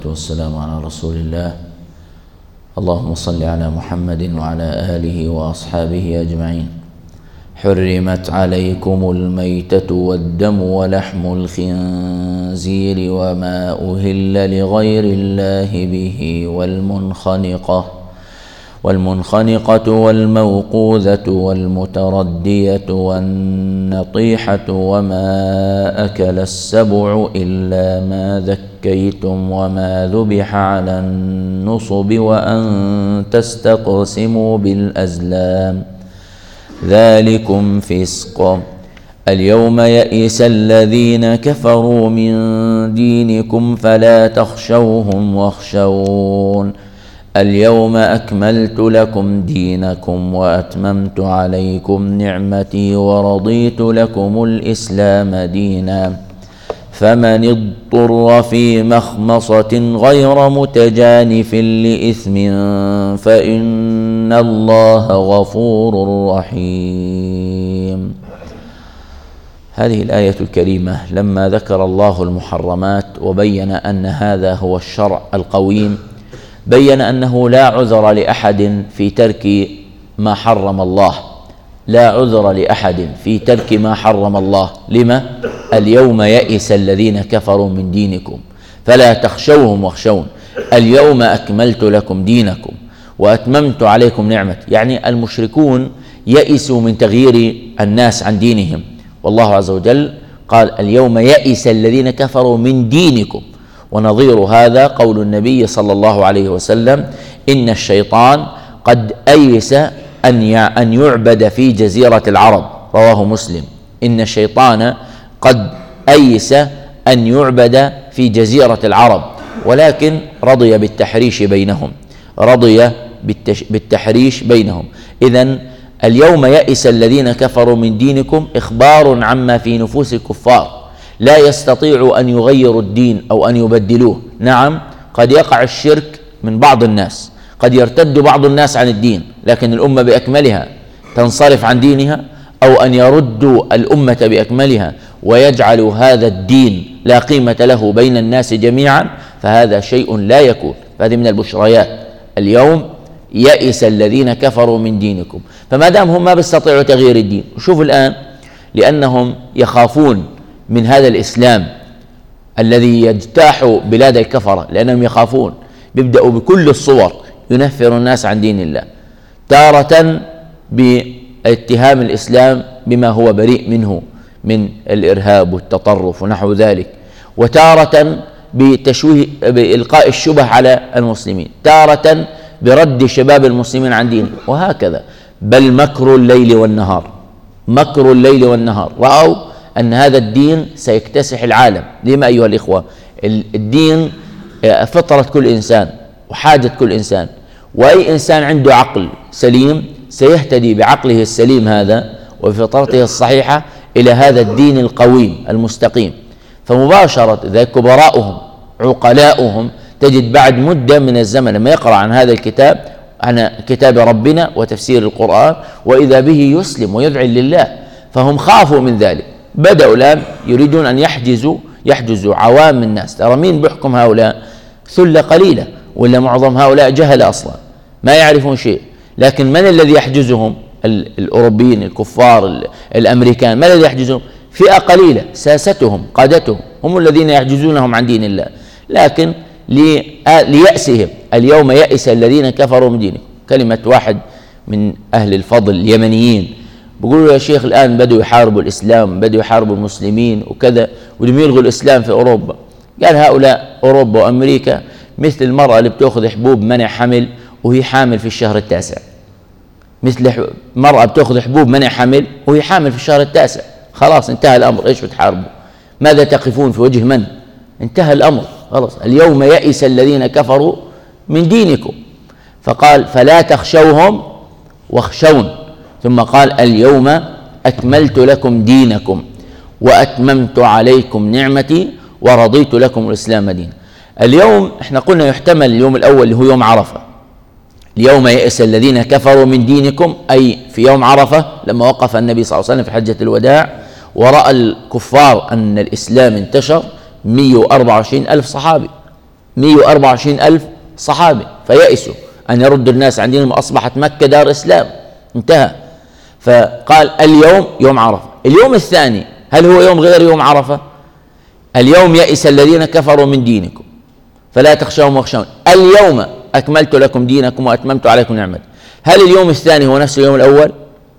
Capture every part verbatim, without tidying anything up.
والسلام على رسول الله. اللهم صل على محمد وعلى آله وأصحابه أجمعين. حرمت عليكم الميتة والدم ولحم الخنزير وما أهل لغير الله به والمنخنقة والمنخنقة والموقوذة والمتردية والنطيحة وما أكل السبع إلا ما ذكيتم وما ذبح على النصب وأن تستقسموا بالأزلام ذلكم فسق. اليوم يئس الذين كفروا من دينكم فلا تخشوهم واخشون. اليوم أكملت لكم دينكم وأتممت عليكم نعمتي ورضيت لكم الإسلام دينا. فمن اضطر في مخمصة غير متجانف لإثم فإن الله غفور رحيم. هذه الآية الكريمة لما ذكر الله المحرمات وبين أن هذا هو الشرع القويم، بين أنه لا عذر لأحد في ترك ما حرم الله، لا عذر لأحد في ترك ما حرم الله. لما؟ اليوم يئس الذين كفروا من دينكم فلا تخشوهم واخشون. اليوم أكملت لكم دينكم وأتممت عليكم نعمتي، يعني المشركون يئسوا من تغيير الناس عن دينهم، والله عز وجل قال اليوم يئس الذين كفروا من دينكم. ونظير هذا قول النبي صلى الله عليه وسلم: إن الشيطان قد أيس أن يعبد في جزيرة العرب، رواه مسلم. إن الشيطان قد أيس أن يعبد في جزيرة العرب، ولكن رضي بالتحريش بينهم، رضي بالتحريش بينهم. إذن اليوم يئس الذين كفروا من دينكم إخبار عما في نفوس الكفار، لا يستطيع أن يغيروا الدين أو أن يبدلوه. نعم، قد يقع الشرك من بعض الناس، قد يرتد بعض الناس عن الدين، لكن الأمة بأكملها تنصرف عن دينها، أو أن يردوا الأمة بأكملها ويجعلوا هذا الدين لا قيمة له بين الناس جميعا، فهذا شيء لا يكون. فهذه من البشريات. اليوم يئس الذين كفروا من دينكم، فما دام هم ما بيستطيعوا تغيير الدين. شوفوا الآن، لأنهم يخافون من هذا الإسلام الذي يجتاح بلاد الكفرة، لأنهم يخافون، بيبدأوا بكل الصور ينفر الناس عن دين الله، تارة باتهام الإسلام بما هو بريء منه من الإرهاب والتطرف ونحو ذلك، وتارة بتشويه بإلقاء الشبه على المسلمين، تارة برد شباب المسلمين عن دينهم، وهكذا. بل مكر الليل والنهار، مكر الليل والنهار. رأوا أن هذا الدين سيكتسح العالم. لما أيها الإخوة؟ الدين فطرة كل إنسان وحاجة كل إنسان، وأي إنسان عنده عقل سليم سيهتدي بعقله السليم هذا وبفطرته الصحيحة إلى هذا الدين القويم المستقيم. فمباشرة ذا كبراؤهم عقلاؤهم تجد بعد مدة من الزمن لما يقرأ عن هذا الكتاب، عن كتاب ربنا وتفسير القرآن، وإذا به يسلم ويدعي لله. فهم خافوا من ذلك، بدأوا الآن يريدون أن يحجزوا يحجزوا عوام الناس. ترى مين بيحكم هؤلاء؟ ثلة قليلة، ولا معظم هؤلاء جهل أصلا ما يعرفون شيء. لكن من الذي يحجزهم؟ الأوروبيين الكفار الأمريكان. ما الذي يحجزهم؟ فئة قليلة، ساستهم قادتهم هم الذين يحجزونهم عن دين الله. لكن ليأسهم اليوم يئس الذين كفروا من دينكم. كلمة واحد من أهل الفضل اليمنيين بيقولوا يا شيخ الآن بدوا يحاربوا الإسلام، بدوا يحاربوا المسلمين وكذا، ودهم يلغوا الإسلام في أوروبا. قال هؤلاء أوروبا وأمريكا مثل المرأة اللي بتأخذ حبوب منع حمل وهي حامل في الشهر التاسع، مثل مرأة بتأخذ حبوب منع حمل وهي حامل في الشهر التاسع. خلاص انتهى الأمر. إيش بتحاربوا؟ ماذا تقفون في وجه من؟ انتهى الأمر خلاص. اليوم يئس الذين كفروا من دينكم، فقال فلا تخشوهم واخشون، ثم قال اليوم أكملت لكم دينكم وأتممت عليكم نعمتي ورضيت لكم الإسلام دينا. اليوم احنا قلنا يحتمل اليوم الأول اللي هو يوم عرفة. اليوم يئس الذين كفروا من دينكم، أي في يوم عرفة لما وقف النبي صلى الله عليه وسلم في حجة الوداع ورأى الكفار أن الإسلام انتشر، مئة وأربعة وعشرين ألف صحابي مئة وأربعة وعشرين ألف صحابي فيأسوا أن يردوا الناس عن دينهم، وأصبحت مكة دار إسلام، انتهى. فقال اليوم يوم عرفة. اليوم الثاني هل هو يوم غير يوم عرفة؟ اليوم يئس الذين كفروا من دينكم فلا تخشوهم واخشون اليوم أكملت لكم دينكم وأتممت عليكم نعمتي. هل اليوم الثاني هو نفس اليوم الأول؟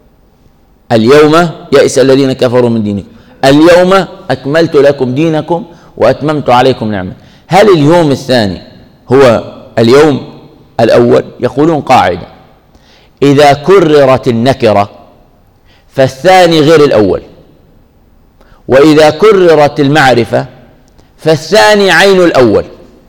اليوم يئس الذين كفروا من دينكم، اليوم أكملت لكم دينكم وأتممت عليكم نعمتي. هل اليوم الثاني هو اليوم الأول؟ يقولون قاعدة: إذا كررت النكرة فالثاني غير الأول، وإذا كررت المعرفة فالثاني عين الأول.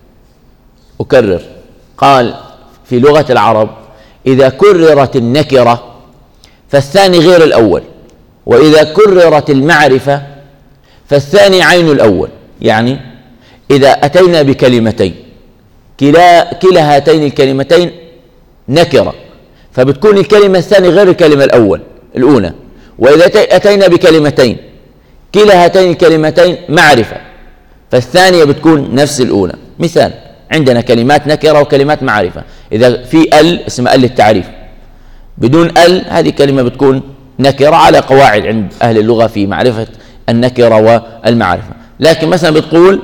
أكرر، قال في لغة العرب: إذا كررت النكرة فالثاني غير الأول، وإذا كررت المعرفة فالثاني عين الأول. يعني إذا أتينا بكلمتين كلا كلا هاتين الكلمتين نكرة فبتكون الكلمة الثانية غير الكلمة الأول الأولى، وإذا أتينا بكلمتين كلا هاتين الكلمتين معرفة فالثانية بتكون نفس الأولى. مثال: عندنا كلمات نكرة وكلمات معرفة. إذا في ال اسمها ال للتعريف، بدون ال هذه كلمة بتكون نكرة على قواعد عند أهل اللغة في معرفة النكرة والمعرفة. لكن مثلا بتقول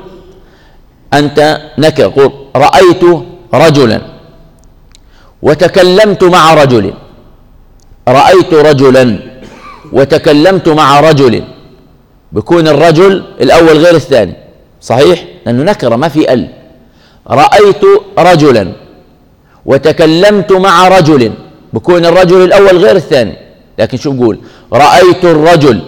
أنت نكرة، قول رأيت رجلا وتكلمت مع رجل، رأيت رجلا وتكلمت مع رجل، بيكون الرجل الأول غير الثاني، صحيح؟ لأنه نكرة ما في ال. رأيت رجلا وتكلمت مع رجل، بيكون الرجل الأول غير الثاني. لكن شو بقول؟ رأيت الرجل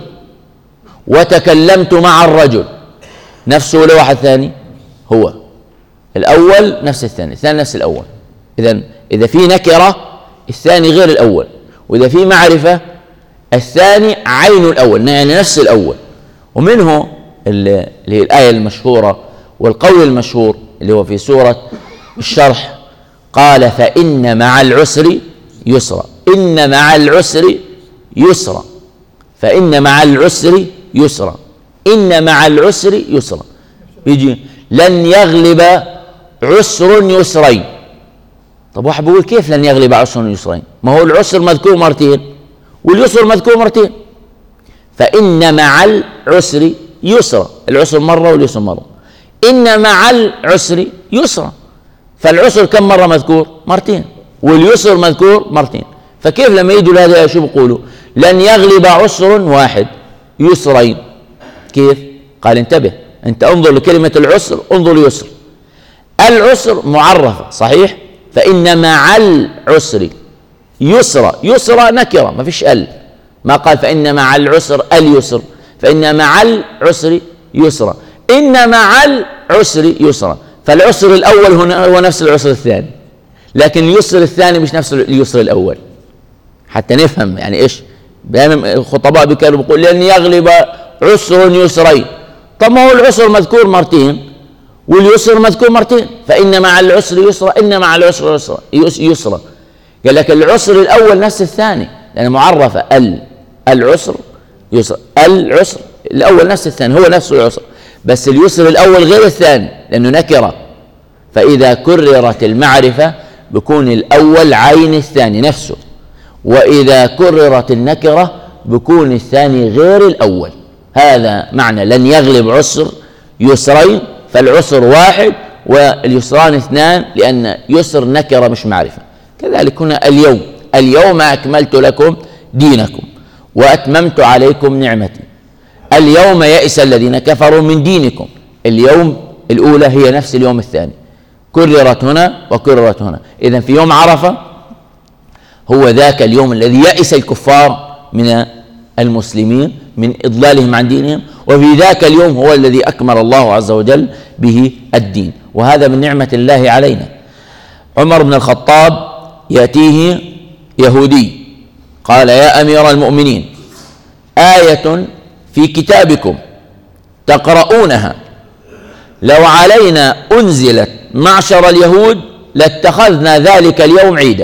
وتكلمت مع الرجل، نفسه ولا واحد ثاني؟ هو الأول نفس الثاني، الثاني نفس الأول. إذن إذا في نكرة الثاني غير الأول، وإذا في معرفة الثاني عين الأول، يعني نفس الأول. ومنه اللي هي الآية المشهورة والقول المشهور اللي هو في سورة الشرح: قال فإن مع العسر يسرا، إن مع العسر يسرا، فإن مع العسر يسرا، إن مع العسر يسرا. بيجي لن يغلب عسر يسرين. طب واحد بيقول كيف لن يغلب عسر يسرين؟ ما هو العسر مذكور مرتين واليسر مذكور مرتين. فإن مع العسر يسرا، العسر مرة واليسر مرة. إن مع العسر يسرا، فالعسر كم مرة مذكور؟ مرتين، واليسر مذكور مرتين. فكيف لما يجوا لهذا شو بيقولوا؟ لن يغلب عسر واحد يسرين. كيف؟ قال انتبه، انت انظر لكلمة العسر، انظر اليسر. العسر معرفة صحيح، فإن مع العسر يسرا، يسرا نكرة ما فيش ال، ما قال فإن مع العسر اليسر، فإن مع العسر يسرا، إن مع العسر يسرا. فالعسر الأول هنا هو نفس العسر الثاني، لكن اليسر الثاني مش نفس اليسر الأول، حتى نفهم يعني إيش. الخطباء كانوا بيقول لن يغلب عسر يسرين. طب ما هو العسر مذكور مرتين واليسر مذكور مرتين، فإن مع العسر يسرا، إن مع العسر يسرا يسرا. قال لك العسر الأول نفس الثاني لأنه معرفة ال، العسر يسر، العسر الأول نفس الثاني هو نفس العسر، بس اليسر الأول غير الثاني لأنه نكرة. فإذا كررت المعرفة بكون الأول عين الثاني نفسه، وإذا كررت النكرة بكون الثاني غير الأول. هذا معنى لن يغلب عسر يسرين، فالعسر واحد واليسران اثنان، لأن يسر نكرة مش معرفة. كذلك هنا اليوم، اليوم أكملت لكم دينكم وأتممت عليكم نعمتي. اليوم يئس الذين كفروا من دينكم، اليوم الأولى هي نفس اليوم الثاني، كررت هنا وكررت هنا. إذن في يوم عرفة هو ذاك اليوم الذي يئس الكفار من المسلمين من إضلالهم عن دينهم، وفي ذاك اليوم هو الذي أكمل الله عز وجل به الدين، وهذا من نعمة الله علينا. عمر بن الخطاب يأتيه يهودي قال: يا أمير المؤمنين، آية في كتابكم تقرؤونها لو علينا أنزلت معشر اليهود لاتخذنا ذلك اليوم عيدا.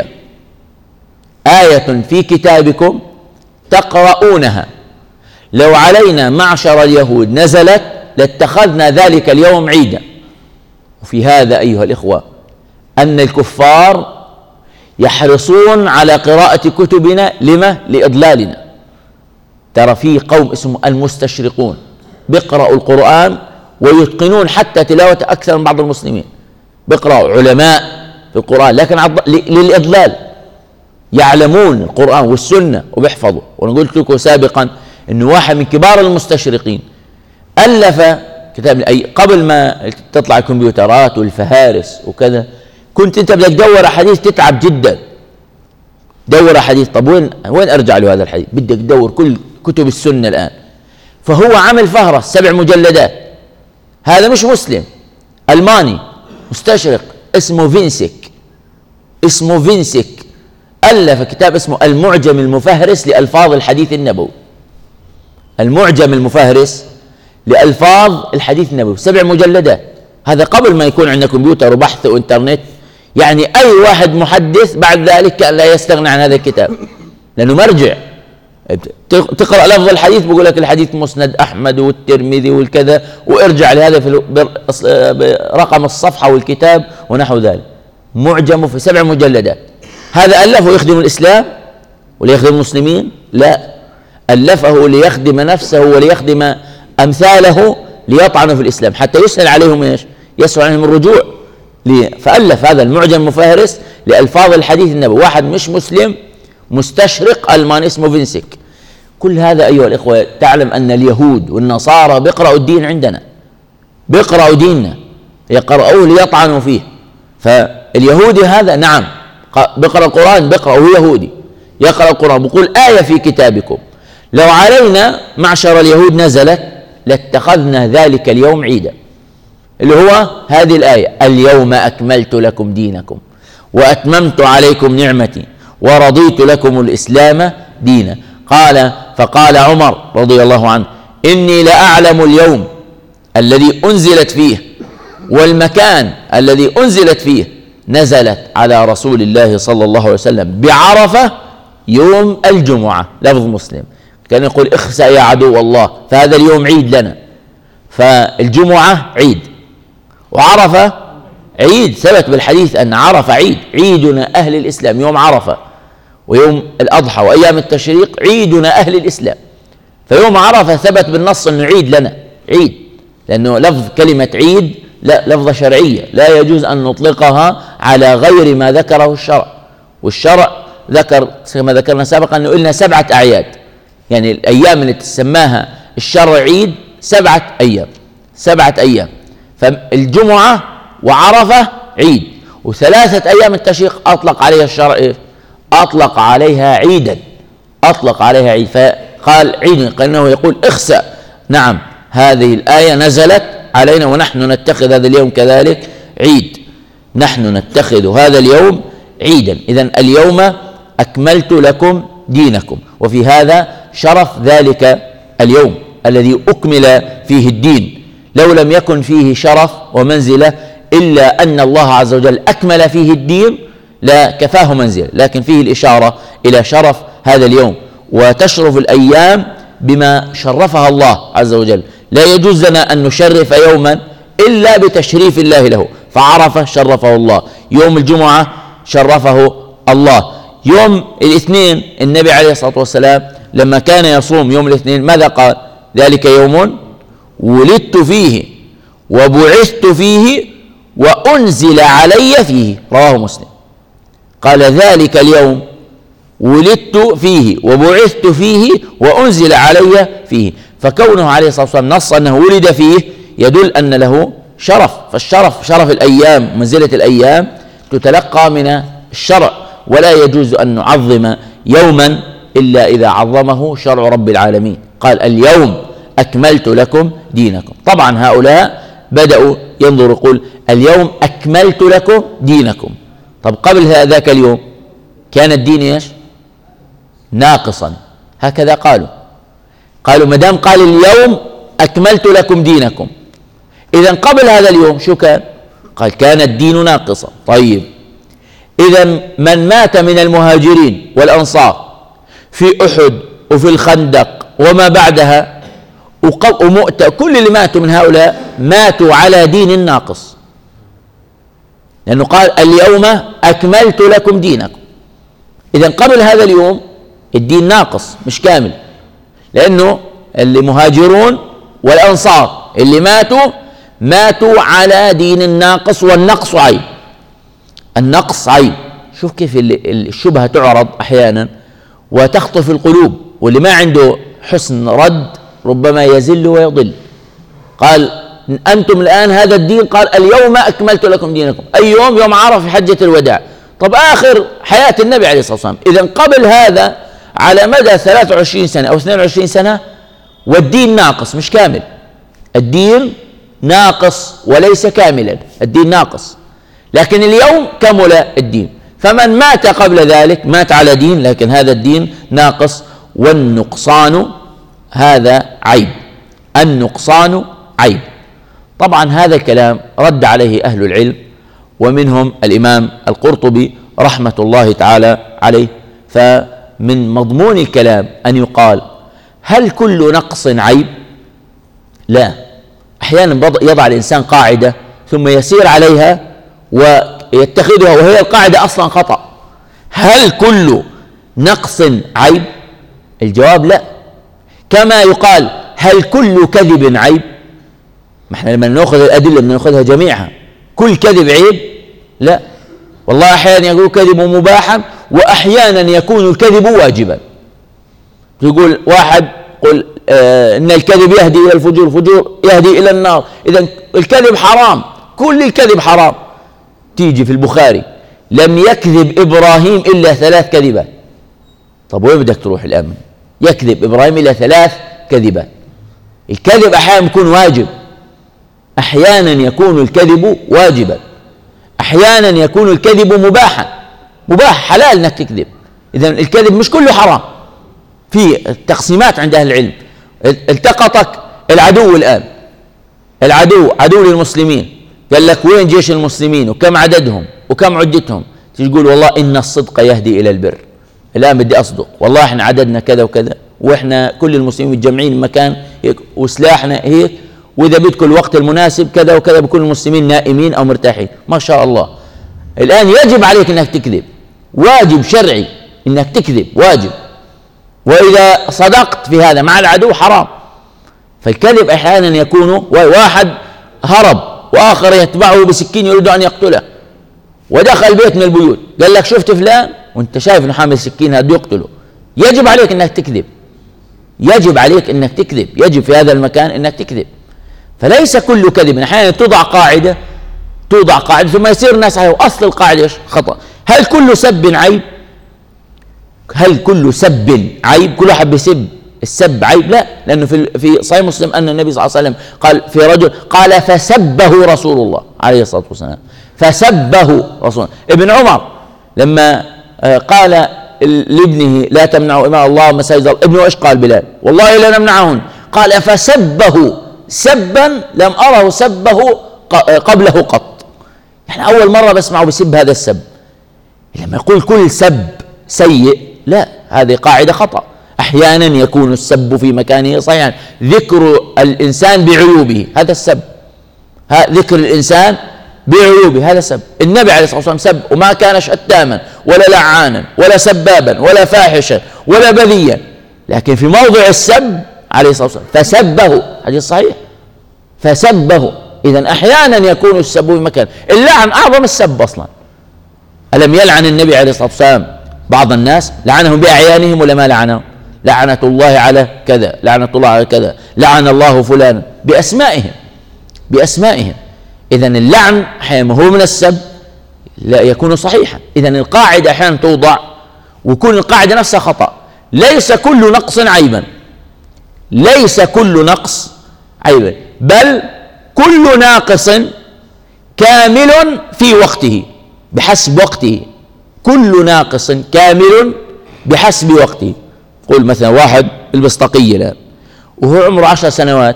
آية في كتابكم تقرؤونها لو علينا معشر اليهود نزلت لاتخذنا ذلك اليوم عيدا. وفي هذا أيها الإخوة أن الكفار يحرصون على قراءة كتبنا. لما؟ لإضلالنا. ترى في قوم اسمه المستشرقون بيقرأوا القرآن ويتقنون حتى تلاوة أكثر من بعض المسلمين، بيقرأوا علماء في القرآن لكن للإضلال، يعلمون القرآن والسنة وبيحفظوا. وأنا قلت لكم سابقا أنه واحد من كبار المستشرقين ألف كتاب قبل ما تطلع الكمبيوترات والفهارس وكذا، كنت أنت بدك تدور حديث تتعب جدا، دور حديث. طب وين وين أرجع له هذا الحديث؟ بدك تدور كل كتب السنة الآن. فهو عمل فهرس سبع مجلدات. هذا مش مسلم، ألماني مستشرق اسمه فينسك، اسمه فينسك ألف كتاب اسمه المعجم المفهرس لألفاظ الحديث النبوي. المعجم المفهرس لألفاظ الحديث النبوي، سبع مجلدات. هذا قبل ما يكون عندنا كمبيوتر وبحث وإنترنت. يعني أي واحد محدث بعد ذلك كان لا يستغنى عن هذا الكتاب لأنه مرجع. تقرأ لفظ الحديث بيقول لك الحديث مسند أحمد والترمذي والكذا، وارجع لهذا في رقم الصفحة والكتاب ونحو ذلك. معجم في سبع مجلدات. هذا ألفه يخدم الإسلام وليخدم المسلمين؟ لا، ألفه ليخدم نفسه وليخدم أمثاله ليطعنوا في الإسلام حتى يسهل عليهم إيش؟ يسهل عليهم الرجوع. فألف هذا المعجم المفهرس لألفاظ الحديث النبوي، واحد مش مسلم مستشرق ألماني اسمه فينسك. كل هذا أيها الإخوة تعلم أن اليهود والنصارى بيقرأوا الدين عندنا، بيقرأوا ديننا، يقرأوه ليطعنوا فيه. فاليهودي هذا نعم بيقرأ القرآن، بيقرأ وهو يهودي يقرأ القرآن، بيقول آية في كتابكم لو علينا معشر اليهود نزلت لاتخذنا ذلك اليوم عيدا، اللي هو هذه الآية: اليوم أكملت لكم دينكم وأتممت عليكم نعمتي ورضيت لكم الإسلام دينا. قال فقال عمر رضي الله عنه: إني لأعلم اليوم الذي أنزلت فيه والمكان الذي أنزلت فيه، نزلت على رسول الله صلى الله عليه وسلم بعرفة يوم الجمعة. لفظ مسلم كان يقول: اخسأ يا عدو الله، فهذا اليوم عيد لنا. فالجمعة عيد وعرفة عيد، ثبت بالحديث أن عرفة عيد، عيدنا أهل الإسلام يوم عرفة، ويوم الأضحى وأيام التشريق عيدنا أهل الإسلام. فيوم عرفة ثبت بالنص أنه عيد لنا، عيد، لأنه لفظ كلمة عيد لا لفظة شرعية، لا يجوز أن نطلقها على غير ما ذكره الشرع. والشرع ذكر كما ذكرنا سابقا أنه إلنا سبعة أعياد، يعني الأيام اللي تسماها الشرع عيد سبعة أيام، سبعة أيام. فالجمعة وعرفة عيد، وثلاثة أيام التشريق أطلق عليها الشرع، أطلق عليها عيدا، أطلق عليها عيد. فقال عيد كأنه يقول اخسأ. نعم هذه الآية نزلت علينا ونحن نتخذ هذا اليوم كذلك عيد، نحن نتخذ هذا اليوم عيدا. إذن اليوم أكملت لكم دينكم، وفي هذا شرف ذلك اليوم الذي أكمل فيه الدين. لو لم يكن فيه شرف ومنزلة إلا أن الله عز وجل أكمل فيه الدين لا كفاه منزلة، لكن فيه الإشارة إلى شرف هذا اليوم. وتشرف الأيام بما شرفها الله عز وجل، لا يجوز لنا أن نشرف يوما إلا بتشريف الله له. فعرفة شرفه الله، يوم الجمعة شرفه الله، يوم الاثنين النبي عليه الصلاة والسلام لما كان يصوم يوم الاثنين ماذا قال؟ ذلك يوم ولدت فيه وبعثت فيه وأنزل علي فيه، رواه مسلم. قال ذلك اليوم ولدت فيه وبعثت فيه وأنزل علي فيه. فكونه عليه الصلاة والسلام نص أنه ولد فيه يدل أن له شرف. فالشرف شرف الأيام، منزلة الأيام تتلقى من الشرع، ولا يجوز أن نعظم يوما إلا إذا عظمه شرع رب العالمين. قال اليوم أكملت لكم دينكم. طبعا هؤلاء بدأوا ينظروا يقول اليوم أكملت لكم دينكم. طب قبل ذاك اليوم كان الدين ايش؟ ناقصا، هكذا قالوا. قالوا مدام قال اليوم أكملت لكم دينكم، إذن قبل هذا اليوم شو كان؟ قال كان الدين ناقصا. طيب إذن من مات من المهاجرين والأنصار في أحد وفي الخندق وما بعدها ومؤتة، كل اللي ماتوا من هؤلاء ماتوا على دين ناقص، لأنه قال اليوم أكملت لكم دينكم. إذن قبل هذا اليوم الدين ناقص مش كامل، لأنه اللي مهاجرون والأنصار اللي ماتوا ماتوا على دين الناقص، والنقص عيب. النقص عيب. شوف كيف الشبهة تعرض أحيانا وتخطف القلوب، واللي ما عنده حسن رد ربما يزل ويضل. قال أنتم الآن هذا الدين، قال اليوم أكملت لكم دينكم. أي يوم؟ يوم عرفة في حجة الوداع. طب آخر حياة النبي عليه الصلاة والسلام. إذن قبل هذا على مدى ثلاثة وعشرين سنة أو اثنين وعشرين سنة والدين ناقص مش كامل. الدين ناقص وليس كاملا، الدين ناقص. لكن اليوم كمل الدين. فمن مات قبل ذلك مات على دين، لكن هذا الدين ناقص، والنقصان هذا عيب. النقصان عيب. طبعا هذا الكلام رد عليه أهل العلم، ومنهم الإمام القرطبي رحمة الله تعالى عليه. فمن مضمون الكلام أن يقال هل كل نقص عيب؟ لا. أحيانا يضع الإنسان قاعدة ثم يسير عليها ويتخذها وهي القاعدة أصلا خطأ. هل كل نقص عيب؟ الجواب لا. كما يقال هل كل كذب عيب؟ ما احنا لما نأخذ الأدلة بنأخذها جميعها. كل كذب عيب؟ لا. والله أحيانا يقول كذب مباحا، وأحيانا يكون الكذب واجبا. يقول واحد قل آه إن الكذب يهدي إلى الفجور، الفجور يهدي إلى النار. إذن الكذب حرام، كل الكذب حرام. تيجي في البخاري لم يكذب إبراهيم إلا ثلاث كذبات. طب وين بدك تروح الآن؟ يكذب إبراهيم إلا ثلاث كذبات. الكذب أحيانا يكون واجب، أحيانا يكون الكذب واجبا، أحيانا يكون الكذب مباحا، مباح حلال أنك تكذب. إذن الكذب مش كله حرام. في تقسيمات عند أهل العلم. التقطك العدو الآن، العدو عدو للمسلمين، قال لك وين جيش المسلمين وكم عددهم وكم عدتهم؟ تقول والله إن الصدق يهدي إلى البر. الآن بدي أصدق، والله إحنا عددنا كذا وكذا، وإحنا كل المسلمين متجمعين مكان هيك، وسلاحنا هيك، وإذا بدكم الوقت المناسب كذا وكذا بكون المسلمين نائمين أو مرتاحين. ما شاء الله. الآن يجب عليك أنك تكذب، واجب شرعي أنك تكذب، واجب. وإذا صدقت في هذا مع العدو حرام. فالكذب أحيانا يكون واحد هرب وآخر يتبعه بسكين يريد أن يقتله، ودخل بيت من البيوت قال لك شفت فلان وانت شايف انه حامل سكين هذا يقتله. يجب عليك انك تكذب، يجب عليك انك تكذب، يجب في هذا المكان انك تكذب. فليس كل كذب. احيانا توضع قاعده توضع قاعده ثم يصير الناس عليه، واصل القاعده خطا. هل كل سب عيب؟ هل كل سب عيب؟ كل واحد بيسب، السب عيب؟ لا. لانه في في صحيح مسلم ان النبي صلى الله عليه وسلم قال في رجل قال فسبه رسول الله عليه الصلاه والسلام، فسبه رسول الله. ابن عمر لما قال لابنه لا تمنعوا إماء الله مساجد الله، ابنه ايش قال؟ بلال والله لا نمنعهن. قال فسبه سبا لم أره سبه قبله قط. يعني أول مرة بسمعه بسب هذا السب. لما يقول كل سب سيء، لا، هذه قاعدة خطأ. أحيانا يكون السب في مكانه صحيحا، ذكر الإنسان بعيوبه هذا السب، ذكر الإنسان بعيوبه هذا سب. النبي عليه الصلاة والسلام سب وما كان شتاما ولا لعانا ولا سبابا ولا فاحشا ولا بذيا، لكن في موضع السب عليه الصلاة والسلام فسبه، حديث صحيح، فسبه. إذن أحيانا يكون السب في مكان. اللعن أعظم السب أصلا. ألم يلعن النبي عليه الصلاة والسلام بعض الناس؟ لعنهم بأعيانهم ولا ما لعنهم؟ لعنة الله على كذا، لعنة الله على كذا، لعن الله فلانا، بأسمائهم بأسمائهم. إذن اللعن أحيانا هو من السب لا يكون صحيحا. إذن القاعدة أحيانا توضع ويكون القاعدة نفسها خطأ. ليس كل نقص عيبا، ليس كل نقص عيبا، بل كل ناقص كامل في وقته بحسب وقته. كل ناقص كامل بحسب وقته. قول مثلا واحد يلبس طاقية الآن وهو عمره عشر سنوات،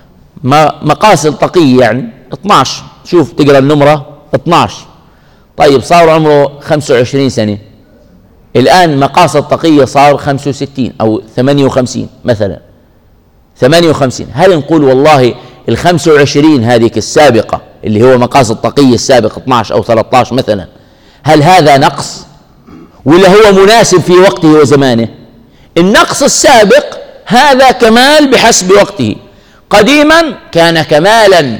مقاس الطاقية يعني اثني عشر، شوف تقرأ النمرة اثني عشر. طيب صار عمره خمسة وعشرين سنة، الآن مقاس الطاقية صار خمسة وستين أو ثمانية وخمسين مثلا، ثمانية وخمسين. هل نقول والله الخمسة وعشرين هذه السابقة اللي هو مقاس الطاقية السابق اثني عشر أو ثلاثة عشر مثلا، هل هذا نقص ولا هو مناسب في وقته وزمانه؟ النقص السابق هذا كمال بحسب وقته، قديما كان كمالا،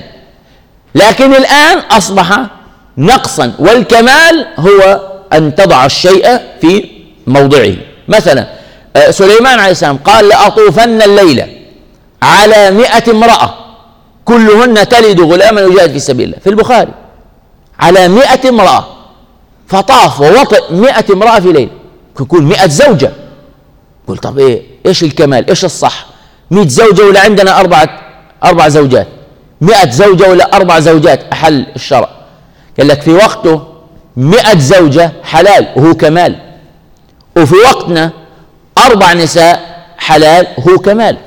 لكن الآن أصبح نقصا، والكمال هو أن تضع الشيء في موضعه. مثلا سليمان عليه السلام قال لأطوفن الليلة على مئة امرأة كلهن تلد غلاما يجاهد في سبيل الله، في البخاري، على مئة امرأة، فطاف ووطئ مئة امرأة في ليلة، يكون مئة زوجة. قلت طب إيه إيش الكمال؟ إيش الصح؟ مئة زوجة ولا عندنا أربعة أربع زوجات؟ مئة زوجة ولا أربع زوجات أحل الشرع؟ قال لك في وقته مئة زوجة حلال وهو كمال، وفي وقتنا أربع نساء حلال وهو كمال.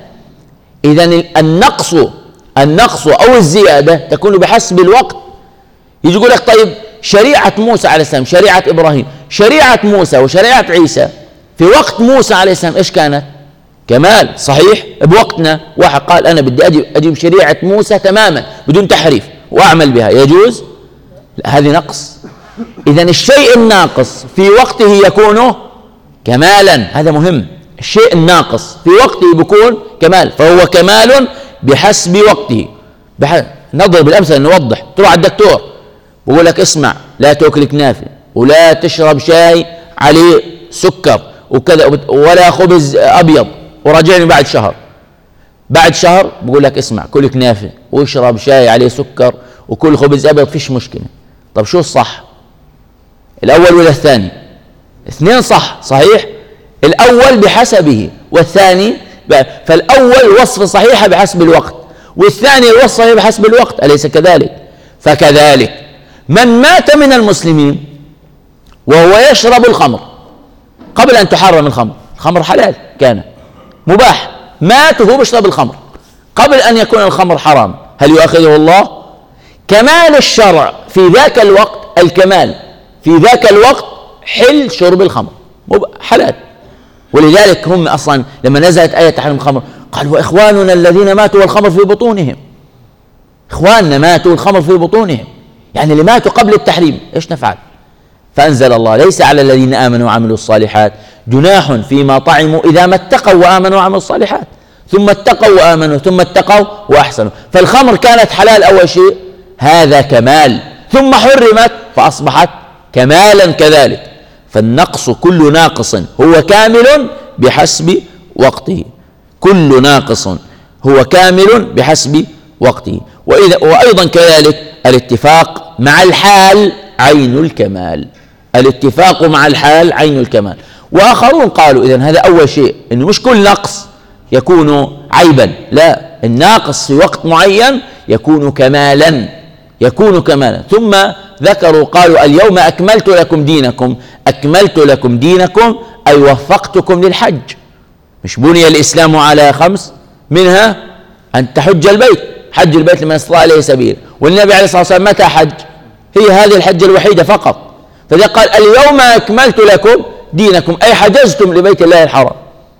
إذن النقص النقص أو الزيادة تكون بحسب الوقت. يجي يقول لك طيب شريعة موسى عليه السلام، شريعة إبراهيم، شريعة موسى وشريعة عيسى في وقت موسى عليه السلام إيش كانت؟ كمال صحيح. بوقتنا واحد قال أنا بدي أجيب, أجيب شريعة موسى تماما بدون تحريف وأعمل بها، يجوز؟ لا، هذه نقص. إذن الشيء الناقص في وقته يكون كمالا، هذا مهم. الشيء الناقص في وقته بيكون كمال، فهو كمال بحسب وقته. بح... نضرب الأمثلة نوضح. تروح على الدكتور بقول لك اسمع، لا تأكل كنافة ولا تشرب شاي عليه سكر وكذا ولا خبز أبيض، وراجعني بعد شهر. بعد شهر بقول لك اسمع، كل كنافة واشرب شاي عليه سكر وكل خبز أبيض، فيش مشكلة. طب شو الصح؟ الأول ولا الثاني؟ اثنين صح، صحيح. الأول بحسبه والثاني ب... فالأول وصف صحيحة بحسب الوقت، والثاني الوصف صحيح بحسب الوقت، أليس كذلك؟ فكذلك من مات من المسلمين وهو يشرب الخمر قبل أن تحرم الخمر، الخمر حلال كان مباح، مات وهو بيشرب الخمر قبل أن يكون الخمر حرام، هل يؤاخذه الله؟ كمال الشرع في ذاك الوقت، الكمال في ذاك الوقت حل شرب الخمر حلال. ولذلك هم أصلا لما نزلت آية تحريم الخمر قالوا وإخواننا الذين ماتوا والخمر في بطونهم، إخواننا ماتوا والخمر في بطونهم، يعني اللي ماتوا قبل التحريم إيش نفعل؟ فأنزل الله ليس على الذين آمنوا وعملوا الصالحات جناح فيما طعموا إذا ما اتقوا وآمنوا وعملوا الصالحات، ثم اتقوا وآمنوا ثم اتقوا وأحسنوا. فالخمر كانت حلال أول شيء، هذا كمال، ثم حرمت فأصبحت كمالا كذلك. فالنقص كل ناقص هو كامل بحسب وقته، كل ناقص هو كامل بحسب وقته. وإذا وأيضا كذلك الاتفاق مع الحال عين الكمال، الاتفاق مع الحال عين الكمال. وآخرون قالوا إذن هذا أول شيء، إنه مش كل نقص يكون عيبا، لا، الناقص في وقت معين يكون كمالا، يكون كمالا. ثم ذكروا قالوا اليوم أكملت لكم دينكم، أكملت لكم دينكم أي وفقتكم للحج. مش بني الإسلام على خمس منها أن تحج البيت، حج البيت لمن استطاع إليه سبيل، والنبي عليه الصلاة والسلام متى حج؟ هي هذه الحجة الوحيدة فقط. فذا قال اليوم أكملت لكم دينكم أي حجزتم لبيت الله الحرام،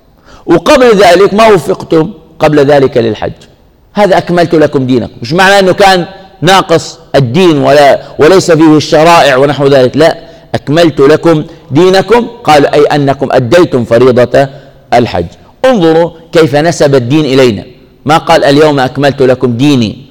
وقبل ذلك ما وفقتم قبل ذلك للحج، هذا أكملت لكم دينكم. مش معنى أنه كان ناقص الدين ولا وليس فيه الشرائع ونحو ذلك، لا، أكملت لكم دينكم قال أي أنكم أديتم فريضة الحج. انظروا كيف نسب الدين إلينا، ما قال اليوم أكملت لكم ديني،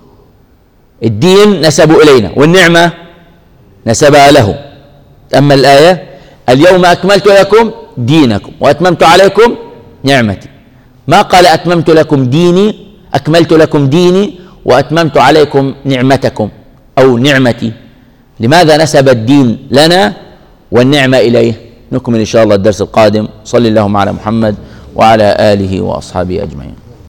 الدين نسبوا إلينا والنعمة نسبها له. أما الآية اليوم أكملت لكم دينكم وأتممت عليكم نعمتي، ما قال أتممت لكم ديني، أكملت لكم ديني وأتممت عليكم نعمتكم أو نعمتي. لماذا نسب الدين لنا والنعمة إليه؟ نكمل إن شاء الله الدرس القادم. صلى اللهم على محمد وعلى آله وأصحابه أجمعين.